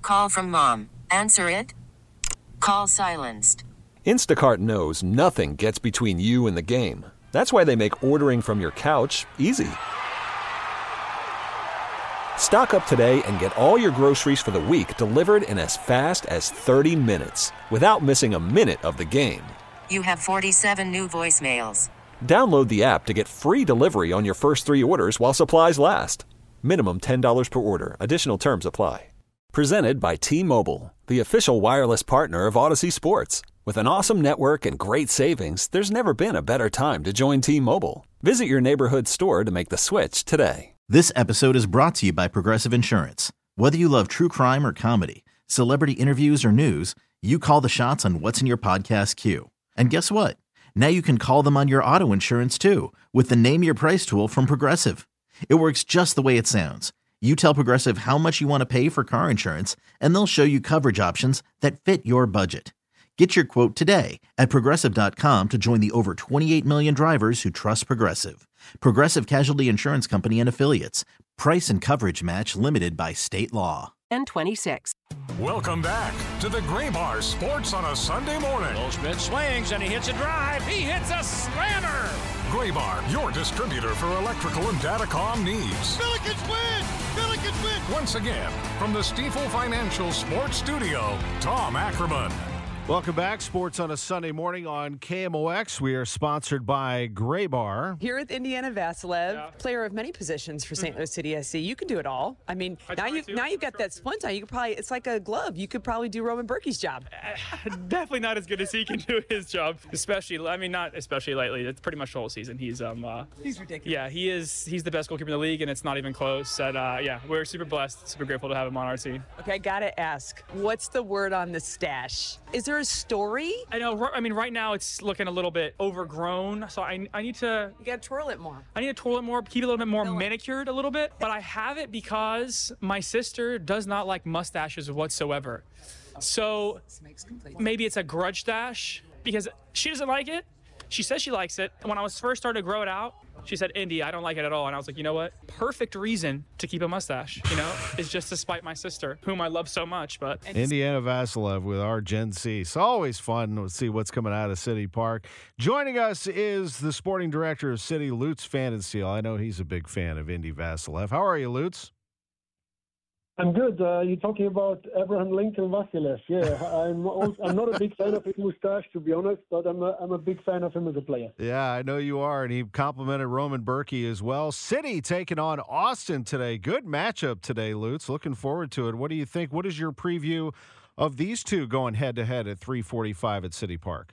Call from mom. Answer it. Call silenced. Instacart knows nothing gets between you and the game. That's why they make ordering from your couch easy. Stock up today and get all your groceries for the week delivered in as fast as 30 minutes without missing a minute of the game. You have 47 new voicemails. Download the app to get free delivery on your first 3 orders while supplies last. Minimum $10 per order. Additional terms apply. Presented by T-Mobile, the official wireless partner of Odyssey Sports. With an awesome network and great savings, there's never been a better time to join T-Mobile. Visit your neighborhood store to make the switch today. This episode is brought to you by Progressive Insurance. Whether you love true crime or comedy, celebrity interviews or news, you call the shots on what's in your podcast queue. And guess what? Now you can call them on your auto insurance too with the Name Your Price tool from Progressive. It works just the way it sounds. You tell Progressive how much you want to pay for car insurance, and they'll show you coverage options that fit your budget. Get your quote today at Progressive.com to join the over 28 million drivers who trust Progressive. Progressive Casualty Insurance Company and Affiliates. Price and coverage match limited by state law. N26. Welcome back to the Gray Bar Sports on a Sunday morning. Goldschmidt swings and he hits a drive. He hits a slammer. Gray Bar, your distributor for electrical and datacom needs. Billikens win! Billikens win! Once again, from the Stifel Financial Sports Studio, Tom Ackerman. Welcome back. Sports on a Sunday morning on KMOX. We are sponsored by Gray Bar. Here with Indiana Vasilev, player of many positions for St. Louis City SC. You can do it all. I mean, now you've got that splint on. You could probably, it's like a glove. You could probably do Roman Berkey's job. Definitely not as good as he can do his job. Not especially lately. It's pretty much the whole season. He's ridiculous. Yeah, he's the best goalkeeper in the league, and it's not even close. And we're super blessed, super grateful to have him on our team. Okay, I gotta ask, what's the word on the stash? Is there a story? I know. I mean, right now it's looking a little bit overgrown, so I need to. You gotta twirl it more. I need to twirl it more, keep it a little bit more manicured a little bit. But I have it because my sister does not like mustaches whatsoever. So maybe it's a grudge stash because she doesn't like it. She says she likes it. When I was first starting to grow it out, she said, Indy, I don't like it at all. And I was like, you know what? Perfect reason to keep a mustache, is just to spite my sister, whom I love so much. But Indiana Vasilev with our Gen C. It's always fun to see what's coming out of City Park. Joining us is the sporting director of City, Lutz Pfannenstiel. I know he's a big fan of Indy Vasilev. How are you, Lutz? I'm good. You're talking about Abraham Lincoln Vasilev. Yeah, I'm not a big fan of his mustache, to be honest, but I'm a big fan of him as a player. Yeah, I know you are, and he complimented Roman Berkey as well. City taking on Austin today. Good matchup today, Lutz. Looking forward to it. What do you think? What is your preview of these two going head-to-head at 3:45 at City Park?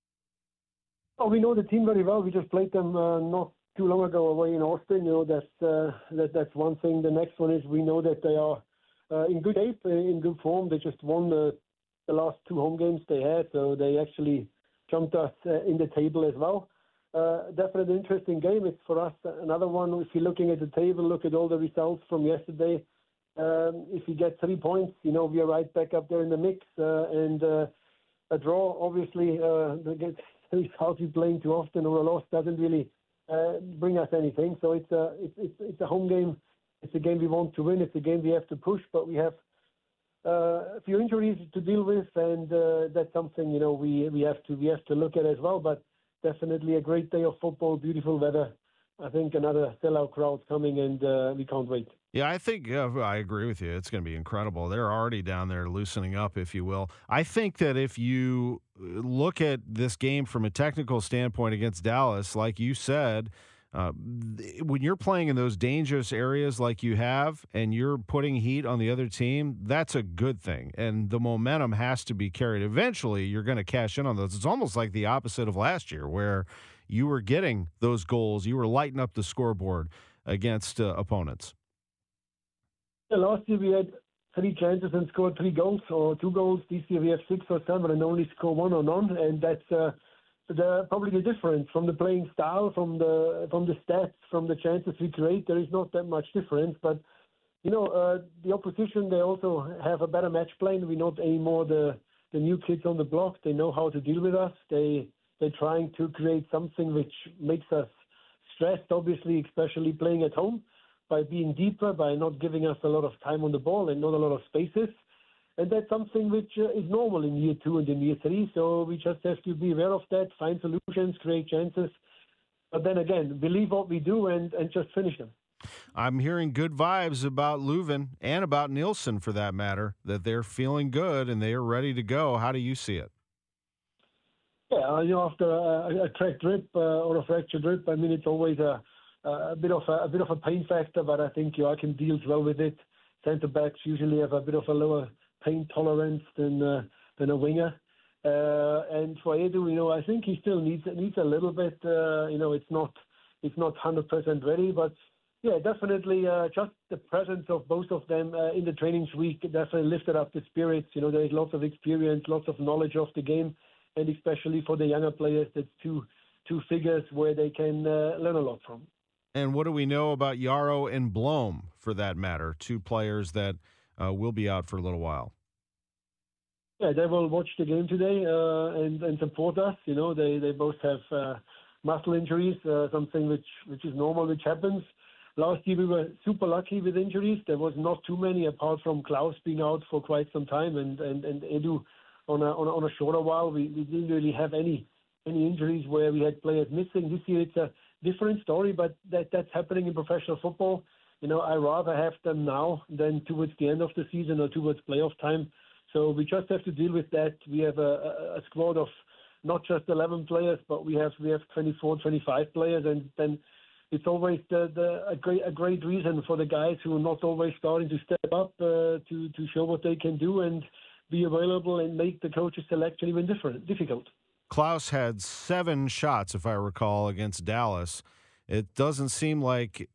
Oh, we know the team very well. We just played them not too long ago away in Austin. That's one thing. The next one is we know that they are in good shape, in good form. They just won the last 2 home games they had, so they actually jumped us in the table as well. Definitely an interesting game. It's for us another one. If you're looking at the table, look at all the results from yesterday. If you get 3 points, we are right back up there in the mix. And a draw, obviously, against the result we're playing too often or a loss doesn't really bring us anything. So it's a home game. It's a game we want to win. It's a game we have to push, but we have a few injuries to deal with, and that's something we have to look at as well. But definitely a great day of football, beautiful weather. I think another sellout crowd coming, and we can't wait. Yeah, I think I agree with you. It's going to be incredible. They're already down there loosening up, if you will. I think that if you look at this game from a technical standpoint against Dallas, like you said, when you're playing in those dangerous areas like you have and you're putting heat on the other team, that's a good thing. And the momentum has to be carried. Eventually, you're going to cash in on those. It's almost like the opposite of last year where you were getting those goals. You were lighting up the scoreboard against opponents. Yeah, last year we had 3 chances and scored 3 goals or 2 goals. This year we have 6 or 7 and only score 1 or none. And that's probably the difference from the playing style, from the stats, from the chances we create. There is not that much difference, but the opposition, they also have a better match plan. We're not anymore the new kids on the block. They know how to deal with us. They're trying to create something which makes us stressed, obviously, especially playing at home, by being deeper, by not giving us a lot of time on the ball and not a lot of spaces. And that's something which is normal in year 2 and in year 3. So we just have to be aware of that, find solutions, create chances. But then again, believe what we do and just finish them. I'm hearing good vibes about Leuven and about Nielsen, for that matter, that they're feeling good and they are ready to go. How do you see it? Yeah, after a cracked rib or a fractured rib, I mean, it's always a bit of a pain factor, but I think Joachim deals well with it. Centre backs usually have a bit of a lower pain tolerance than a winger. And for Edu, I think he still needs a little bit. It's not 100% ready, but yeah, definitely just the presence of both of them in the trainings week definitely lifted up the spirits. There is lots of experience, lots of knowledge of the game, and especially for the younger players, that's two figures where they can learn a lot from. And what do we know about Yaro and Blom, for that matter, 2 players that will be out for a little while? Yeah, they will watch the game today and support us. They both have muscle injuries, something which is normal, which happens. Last year we were super lucky with injuries. There was not too many, apart from Klaus being out for quite some time and Edu on a shorter while. We didn't really have any injuries where we had players missing. This year it's a different story, but that's happening in professional football. I rather have them now than towards the end of the season or towards playoff time. So we just have to deal with that. We have a squad of not just 11 players, but we have 24, 25 players, and then it's always a great reason for the guys who are not always starting to step up to show what they can do and be available and make the coach's selection even difficult. Klaus had 7 shots, if I recall, against Dallas. It doesn't seem like,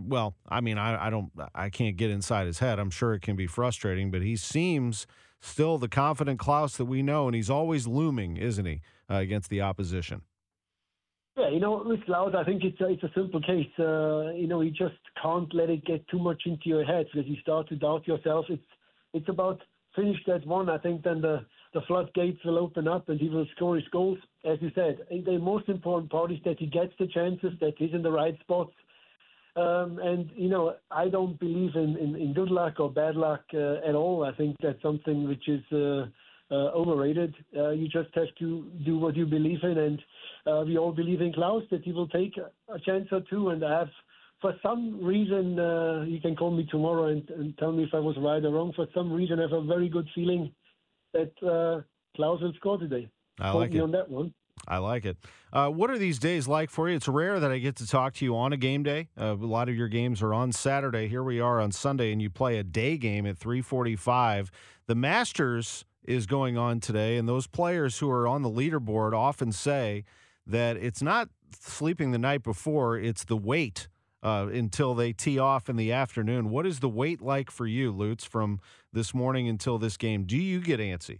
I can't get inside his head. I'm sure it can be frustrating, but he seems still the confident Klaus that we know, and he's always looming, isn't he, against the opposition? Yeah, with Klaus, I think it's a simple case. You just can't let it get too much into your head because you start to doubt yourself. It's about finish that one. I think then the floodgates will open up and he will score his goals. As you said, the most important part is that he gets the chances, that he's in the right spots. I don't believe in good luck or bad luck at all. I think that's something which is overrated. You just have to do what you believe in, and we all believe in Klaus that he will take a chance or two. And I have, for some reason, you can call me tomorrow and tell me if I was right or wrong. For some reason, I have a very good feeling that Klaus will score today. I like it. On that one. I like it. What are these days like for you? It's rare that I get to talk to you on a game day. A lot of your games are on Saturday. Here we are on Sunday, and you play a day game at 3:45. The Masters is going on today, and those players who are on the leaderboard often say that it's not sleeping the night before, it's the wait until they tee off in the afternoon. What is the wait like for you, Lutz, from this morning until this game? Do you get antsy?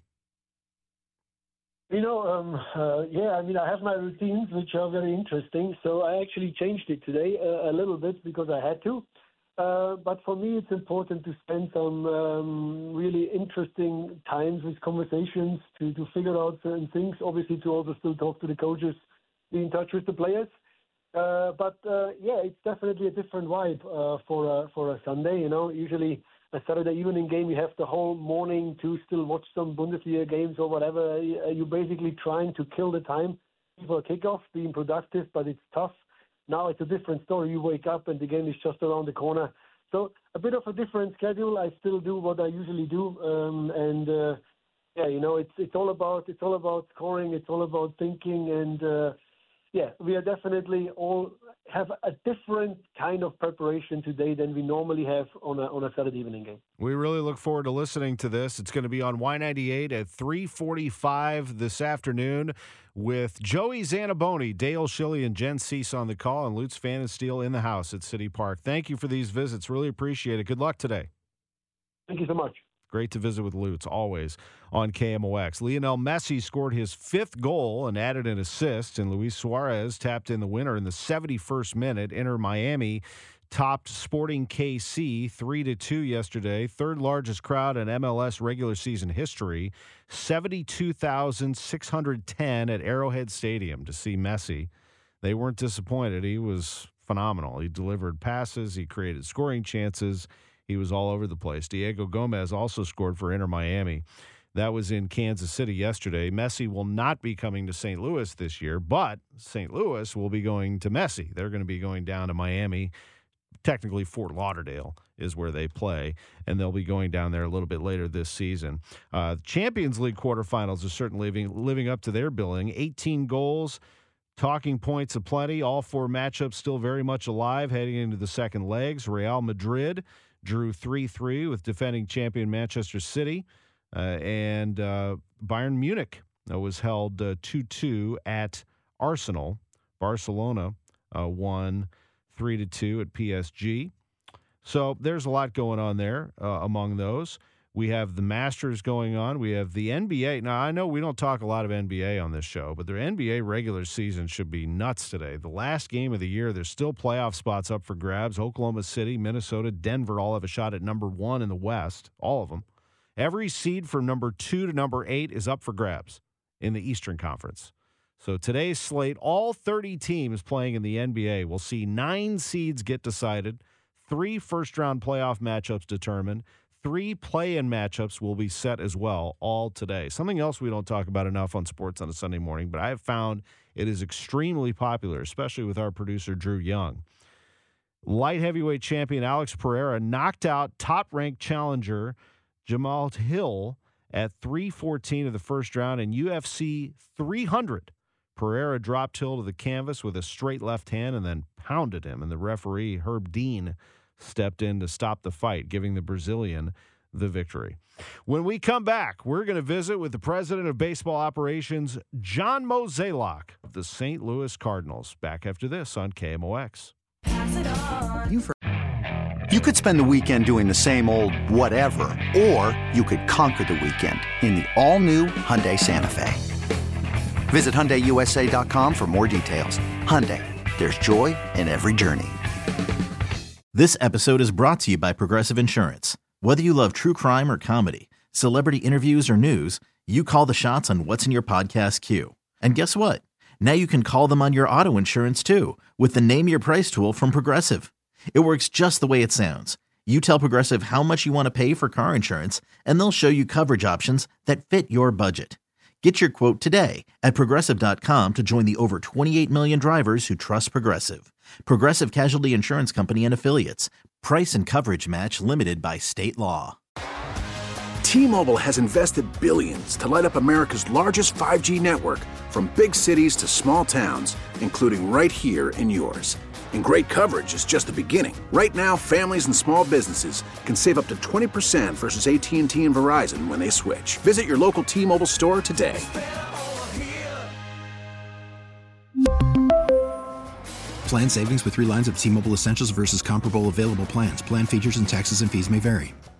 I have my routines, which are very interesting. So I actually changed it today a little bit because I had to. But for me, it's important to spend some really interesting times with conversations to figure out certain things. Obviously, to also still talk to the coaches, be in touch with the players. It's definitely a different vibe for a Sunday. Usually a Saturday evening game, you have the whole morning to still watch some Bundesliga games or whatever. You're basically trying to kill the time before kickoff, being productive, but it's tough. Now it's a different story. You wake up and the game is just around the corner. So a bit of a different schedule. I still do what I usually do, it's all about scoring. It's all about thinking, and we are definitely all have a different kind of preparation today than we normally have on a Saturday evening game. We really look forward to listening to this. It's going to be on Y98 at 3:45 this afternoon with Joey Zanaboni, Dale Schilly, and Jen Cease on the call, and Lutz Pfannenstiel in the house at City Park. Thank you for these visits. Really appreciate it. Good luck today. Thank you so much. Great to visit with Lutz, always on KMOX. Lionel Messi scored his 5th goal and added an assist, and Luis Suarez tapped in the winner in the 71st minute. Inter Miami topped Sporting KC 3-2 yesterday, 3rd largest crowd in MLS regular season history, 72,610 at Arrowhead Stadium to see Messi. They weren't disappointed. He was phenomenal. He delivered passes. He created scoring chances. He was all over the place. Diego Gomez also scored for Inter Miami. That was in Kansas City yesterday. Messi will not be coming to St. Louis this year, but St. Louis will be going to Messi. They're going to be going down to Miami. Technically, Fort Lauderdale is where they play, and they'll be going down there a little bit later this season. Champions League quarterfinals are certainly living up to their billing. 18 goals, talking points aplenty. All 4 matchups still very much alive heading into the second legs. Real Madrid drew 3-3 with defending champion Manchester City. And Bayern Munich was held 2-2 at Arsenal. Barcelona won 3-2 at PSG. So there's a lot going on there among those. We have the Masters going on. We have the NBA. Now, I know we don't talk a lot of NBA on this show, but the NBA regular season should be nuts today. The last game of the year, there's still playoff spots up for grabs. Oklahoma City, Minnesota, Denver all have a shot at number 1 in the West, all of them. Every seed from number 2 to number 8 is up for grabs in the Eastern Conference. So today's slate, all 30 teams playing in the NBA will see 9 seeds get decided, 3 first-round playoff matchups determined, 3 play-in matchups will be set as well, all today. Something else we don't talk about enough on sports on a Sunday morning, but I have found it is extremely popular, especially with our producer, Drew Young. Light heavyweight champion Alex Pereira knocked out top-ranked challenger Jamal Hill at 3:14 of the first round in UFC 300. Pereira dropped Hill to the canvas with a straight left hand and then pounded him, and the referee, Herb Dean, stepped in to stop the fight, giving the Brazilian the victory. When we come back, we're going to visit with the president of baseball operations, John Mozeliak of the St. Louis Cardinals. Back after this on KMOX. You could spend the weekend doing the same old whatever, or you could conquer the weekend in the all-new Hyundai Santa Fe. Visit HyundaiUSA.com for more details. Hyundai, there's joy in every journey. This episode is brought to you by Progressive Insurance. Whether you love true crime or comedy, celebrity interviews or news, you call the shots on what's in your podcast queue. And guess what? Now you can call them on your auto insurance too with the Name Your Price tool from Progressive. It works just the way it sounds. You tell Progressive how much you want to pay for car insurance, and they'll show you coverage options that fit your budget. Get your quote today at Progressive.com to join the over 28 million drivers who trust Progressive. Progressive Casualty Insurance Company and Affiliates. Price and coverage match limited by state law. T-Mobile has invested billions to light up America's largest 5G network, from big cities to small towns, including right here in yours. And great coverage is just the beginning. Right now, families and small businesses can save up to 20% versus AT&T and Verizon when they switch. Visit your local T-Mobile store today. Plan savings with 3 lines of T-Mobile Essentials versus comparable available plans. Plan features and taxes and fees may vary.